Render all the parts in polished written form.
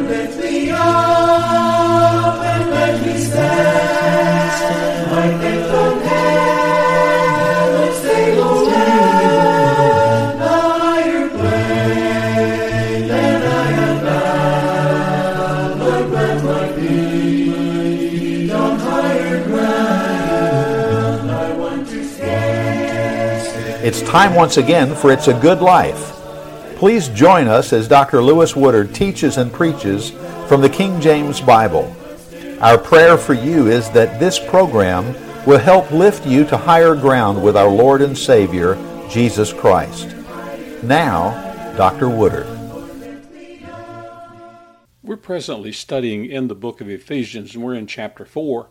lift me up and let me stand. My faith from heaven's table land, a higher plane than I have found. Lord, plant my feet on higher ground. I want to stand. It's time once again for It's a Good Life. Please join us as Dr. Lewis Woodard teaches and preaches from the King James Bible. Our prayer for you is that this program will help lift you to higher ground with our Lord and Savior, Jesus Christ. Now, Dr. Woodard. We're presently studying in the book of Ephesians, and we're in chapter 4.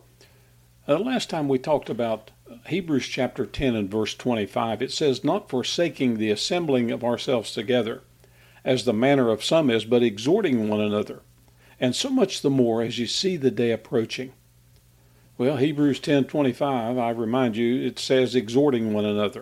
Last time we talked about Hebrews chapter 10 and verse 25. It says, "Not forsaking the assembling of ourselves together, as the manner of some is, but exhorting one another, and so much the more as you see the day approaching." Well, Hebrews 10:25, I remind you, it says exhorting one another.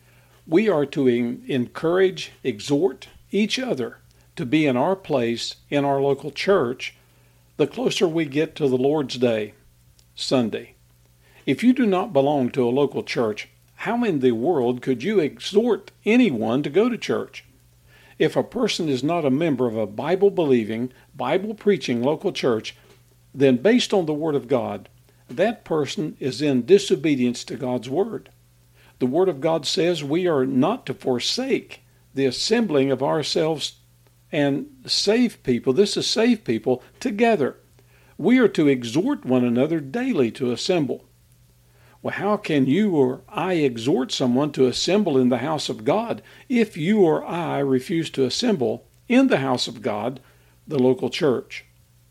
We are to encourage, exhort each other to be in our place in our local church the closer we get to the Lord's Day, Sunday. If you do not belong to a local church, how in the world could you exhort anyone to go to church? If a person is not a member of a Bible-believing, Bible-preaching local church, then based on the Word of God, that person is in disobedience to God's Word. The Word of God says we are not to forsake the assembling of ourselves and save people. This is save people together. We are to exhort one another daily to assemble. Well, how can you or I exhort someone to assemble in the house of God if you or I refuse to assemble in the house of God, the local church?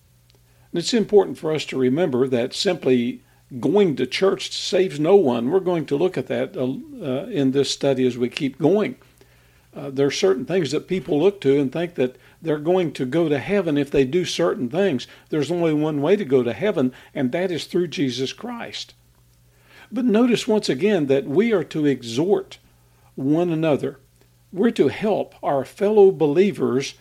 And it's important for us to remember that simply going to church saves no one. We're going to look at that in this study as we keep going. There are certain things that people look to and think that they're going to go to heaven if they do certain things. There's only one way to go to heaven, and that is through Jesus Christ. But notice once again that we are to exhort one another. We're to help our fellow believers,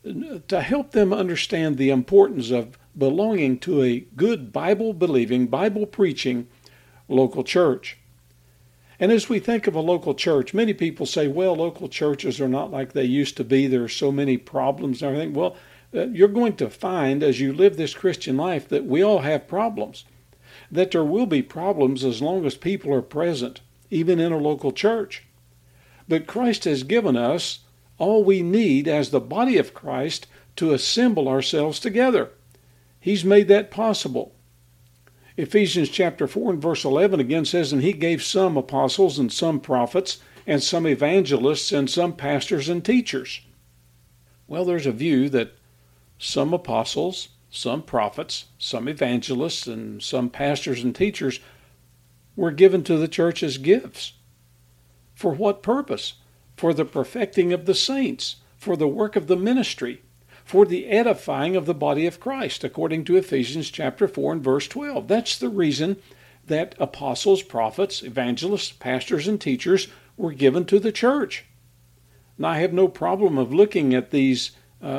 to help them understand the importance of belonging to a good Bible-believing, Bible-preaching local church. And as we think of a local church, many people say, well, local churches are not like they used to be. There are so many problems and everything. Well, you're going to find as you live this Christian life that we all have problems. That there will be problems as long as people are present, even in a local church. But Christ has given us all we need as the body of Christ to assemble ourselves together. He's made that possible. Ephesians chapter 4 and verse 11 again says, "And he gave some apostles and some prophets and some evangelists and some pastors and teachers." Well, there's a view that some apostles, some prophets, some evangelists, and some pastors and teachers were given to the church as gifts. For what purpose? For the perfecting of the saints, for the work of the ministry, for the edifying of the body of Christ, according to Ephesians chapter 4 and verse 12. That's the reason that apostles, prophets, evangelists, pastors, and teachers were given to the church. Now, I have no problem of looking at these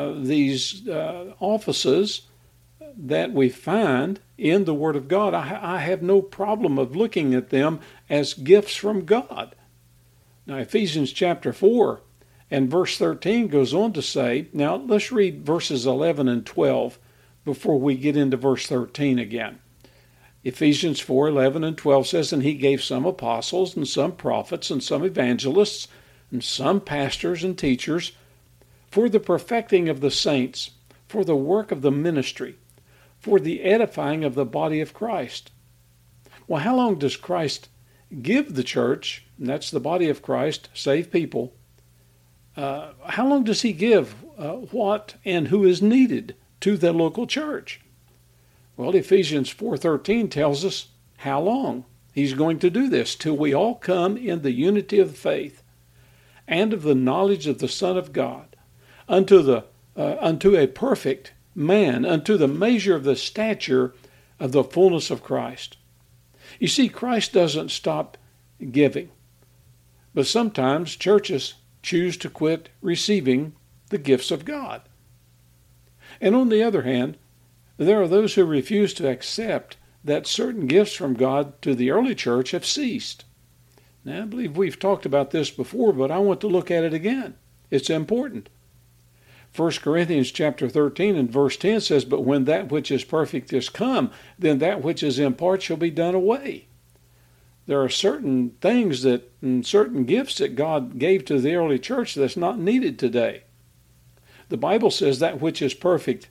offices that we find in the Word of God. I have no problem of looking at them as gifts from God. Now, Ephesians chapter 4 and verse 13 goes on to say, now let's read verses 11 and 12 before we get into verse 13 again. Ephesians 4, 11 and 12 says, "And he gave some apostles and some prophets and some evangelists and some pastors and teachers for the perfecting of the saints, for the work of the ministry, for the edifying of the body of Christ." Well, how long does Christ give the church, and that's the body of Christ, save people, how long does he give what and who is needed to the local church? Well, Ephesians 4:13 tells us how long he's going to do this, till we all come in the unity of the faith and of the knowledge of the Son of God, unto a perfect man, unto the measure of the stature of the fullness of Christ. You see, Christ doesn't stop giving, but sometimes churches choose to quit receiving the gifts of God. And on the other hand, there are those who refuse to accept that certain gifts from God to the early church have ceased. Now, I believe we've talked about this before, but I want to look at it again. It's important. 1 Corinthians chapter 13 and verse 10 says, "But when that which is perfect is come, then that which is in part shall be done away." There are certain things and certain gifts that God gave to the early church that's not needed today. The Bible says that which is perfect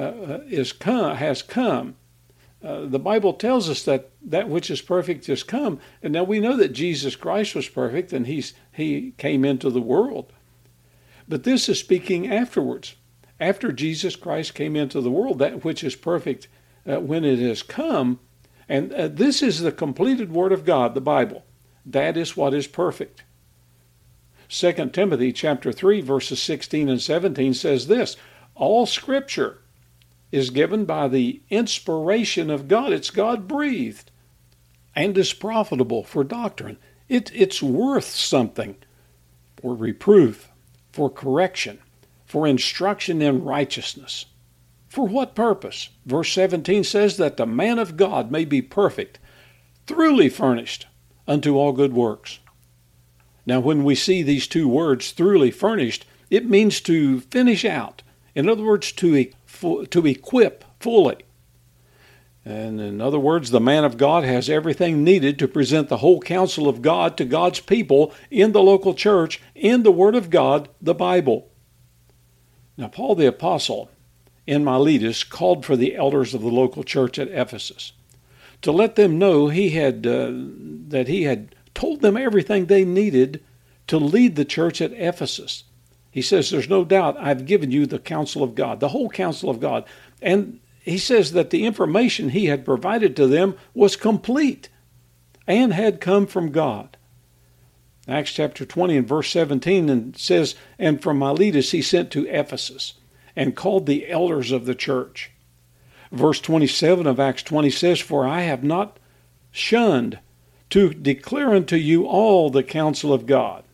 has come. The Bible tells us that that which is perfect has come. And now we know that Jesus Christ was perfect and he came into the world. But this is speaking afterwards. After Jesus Christ came into the world, that which is perfect when it has come, and this is the completed Word of God, the Bible. That is what is perfect. 2 Timothy chapter 3, verses 16 and 17 says this, "All Scripture is given by the inspiration of God." It's God-breathed and is profitable for doctrine. It's worth something for reproof, for correction, for instruction in righteousness. For what purpose? Verse 17 says that the man of God may be perfect, thoroughly furnished unto all good works. Now, when we see these two words, thoroughly furnished, it means to finish out. In other words, to equip fully. And in other words, the man of God has everything needed to present the whole counsel of God to God's people in the local church, in the Word of God, the Bible. Now, Paul the Apostle, in Miletus, called for the elders of the local church at Ephesus to let them know that he had told them everything they needed to lead the church at Ephesus. He says, "There's no doubt I've given you the counsel of God, the whole counsel of God." And he says that the information he had provided to them was complete and had come from God. Acts chapter 20 and verse 17 and says, "And from Miletus he sent to Ephesus and called the elders of the church." Verse 27 of Acts 20 says, "For I have not shunned to declare unto you all the counsel of God."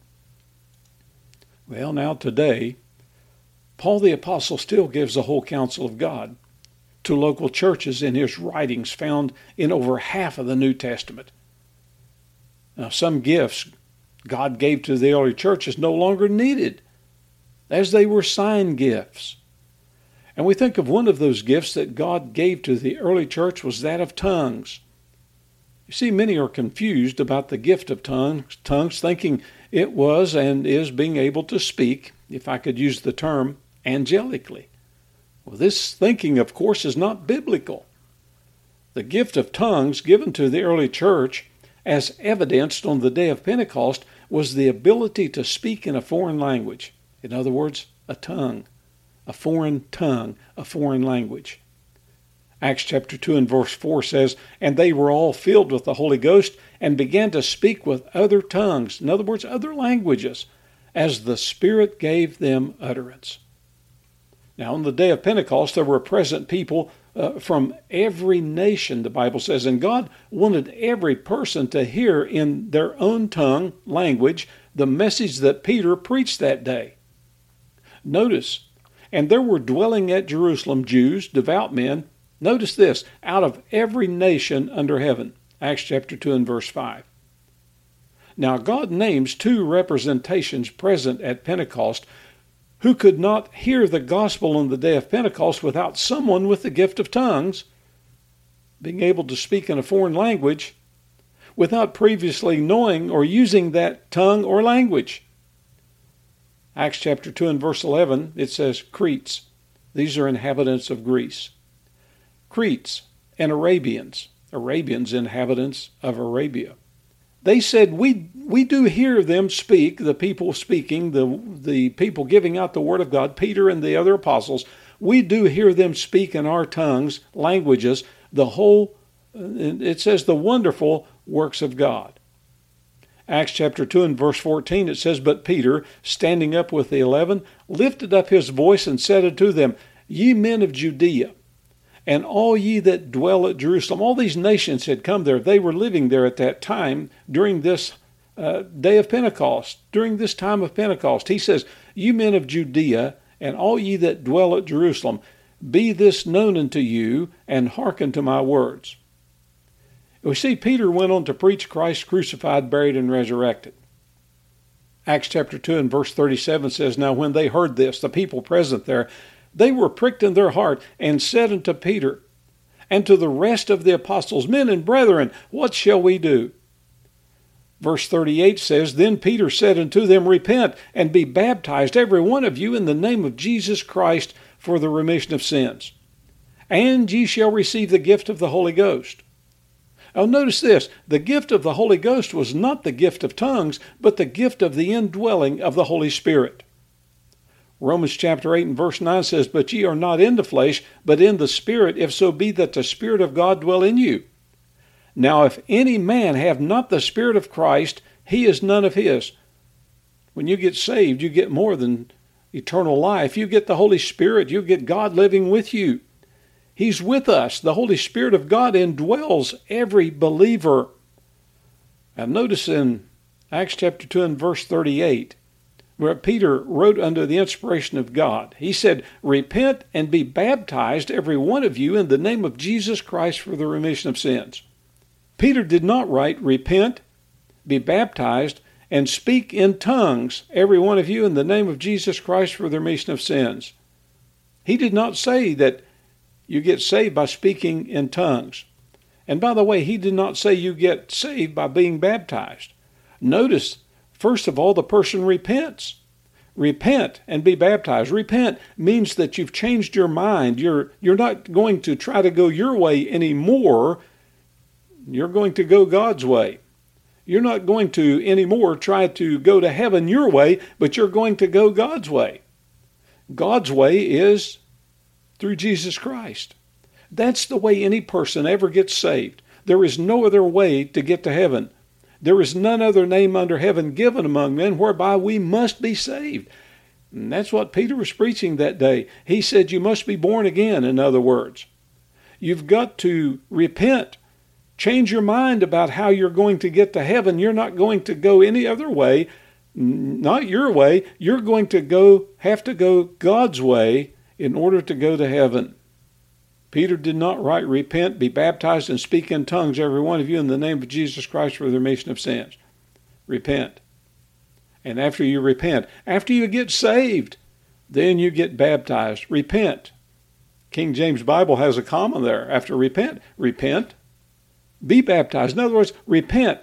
Well, now today, Paul the Apostle still gives the whole counsel of God to local churches in his writings found in over half of the New Testament. Now, some gifts God gave to the early church is no longer needed, as they were sign gifts. And we think of one of those gifts that God gave to the early church was that of tongues. You see, many are confused about the gift of tongues, thinking it was and is being able to speak, if I could use the term, angelically. Well, this thinking, of course, is not biblical. The gift of tongues given to the early church, as evidenced on the day of Pentecost, was the ability to speak in a foreign language. In other words, a tongue, a foreign tongue, a foreign language. Acts chapter 2 and verse 4 says, "And they were all filled with the Holy Ghost and began to speak with other tongues," in other words, other languages, "as the Spirit gave them utterance." Now, on the day of Pentecost, there were present people from every nation, the Bible says, and God wanted every person to hear in their own tongue, language, the message that Peter preached that day. Notice, "And there were dwelling at Jerusalem Jews, devout men," notice this, "out of every nation under heaven." Acts chapter 2 and verse 5. Now, God names two representations present at Pentecost who could not hear the gospel on the day of Pentecost without someone with the gift of tongues, being able to speak in a foreign language, without previously knowing or using that tongue or language. Acts chapter 2 and verse 11, it says, "Cretes." These are inhabitants of Greece. Cretes and Arabians, inhabitants of Arabia. They said, we do hear them speak, the people speaking, the people giving out the word of God, Peter and the other apostles, we do hear them speak in our tongues, languages, it says the wonderful works of God. Acts chapter 2 and verse 14, it says, "But Peter, standing up with the 11, lifted up his voice and said unto them, Ye men of Judea, and all ye that dwell at Jerusalem." All these nations had come there. They were living there at that time during this day of Pentecost, during this time of Pentecost. He says, "You men of Judea, and all ye that dwell at Jerusalem, be this known unto you, and hearken to my words. We see Peter went on to preach Christ crucified, buried, and resurrected. Acts chapter 2 and verse 37 says, Now when they heard this, the people present there, they were pricked in their heart, and said unto Peter and to the rest of the apostles, Men and brethren, what shall we do? Verse 38 says, Then Peter said unto them, Repent, and be baptized, every one of you, in the name of Jesus Christ, for the remission of sins, and ye shall receive the gift of the Holy Ghost. Now notice this, the gift of the Holy Ghost was not the gift of tongues, but the gift of the indwelling of the Holy Spirit. Romans chapter 8 and verse 9 says, But ye are not in the flesh, but in the Spirit, if so be that the Spirit of God dwell in you. Now if any man have not the Spirit of Christ, he is none of his. When you get saved, you get more than eternal life. You get the Holy Spirit. You get God living with you. He's with us. The Holy Spirit of God indwells every believer. Now notice in Acts chapter 2 and verse 38, where Peter wrote under the inspiration of God, he said, Repent and be baptized, every one of you, in the name of Jesus Christ for the remission of sins. Peter did not write, Repent, be baptized, and speak in tongues, every one of you, in the name of Jesus Christ for the remission of sins. He did not say that you get saved by speaking in tongues. And by the way, he did not say you get saved by being baptized. Notice, first of all, the person repents. Repent and be baptized. Repent means that you've changed your mind. You're not going to try to go your way anymore. You're going to go God's way. You're not going to anymore try to go to heaven your way, but you're going to go God's way. God's way is through Jesus Christ. That's the way any person ever gets saved. There is no other way to get to heaven. There is none other name under heaven given among men whereby we must be saved. And that's what Peter was preaching that day. He said you must be born again, in other words. You've got to repent. Change your mind about how you're going to get to heaven. You're not going to go any other way, not your way. You're going to have to go God's way in order to go to heaven. Peter did not write, Repent, be baptized, and speak in tongues, every one of you, in the name of Jesus Christ for the remission of sins. Repent. And after you repent, after you get saved, then you get baptized. Repent. King James Bible has a comma there after repent. Repent. Be baptized. In other words, repent.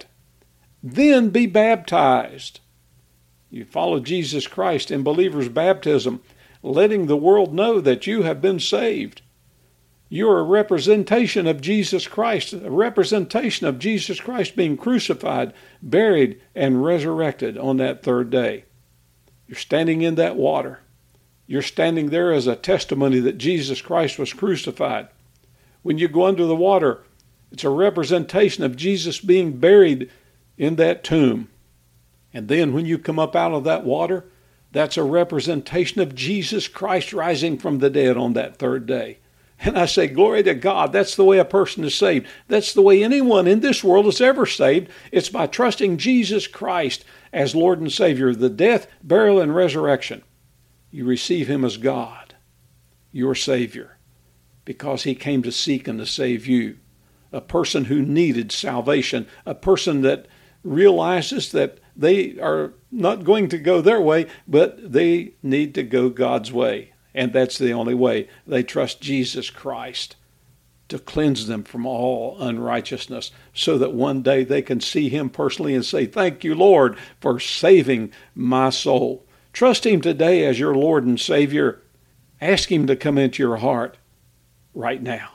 Then be baptized. You follow Jesus Christ in believer's baptism, letting the world know that you have been saved. You're a representation of Jesus Christ, a representation of Jesus Christ being crucified, buried, and resurrected on that third day. You're standing in that water. You're standing there as a testimony that Jesus Christ was crucified. When you go under the water, it's a representation of Jesus being buried in that tomb. And then when you come up out of that water, that's a representation of Jesus Christ rising from the dead on that third day. And I say, glory to God, that's the way a person is saved. That's the way anyone in this world is ever saved. It's by trusting Jesus Christ as Lord and Savior, the death, burial, and resurrection. You receive Him as God, your Savior, because He came to seek and to save you. A person who needed salvation, a person that realizes that they are not going to go their way, but they need to go God's way. And that's the only way. They trust Jesus Christ to cleanse them from all unrighteousness so that one day they can see Him personally and say, Thank you, Lord, for saving my soul. Trust Him today as your Lord and Savior. Ask Him to come into your heart right now.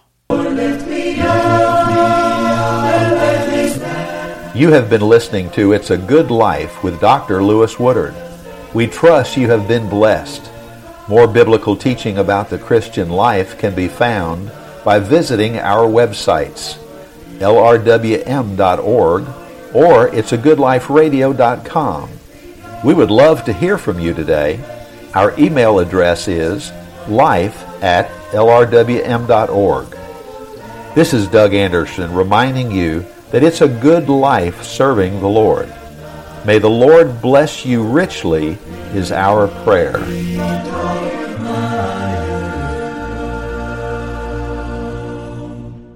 You have been listening to It's a Good Life with Dr. Lewis Woodard. We trust you have been blessed. More biblical teaching about the Christian life can be found by visiting our websites, lrwm.org or it'sagoodliferadio.com. We would love to hear from you today. Our email address is life@lrwm.org. This is Doug Anderson reminding you that it's a good life serving the Lord. May the Lord bless you richly is our prayer.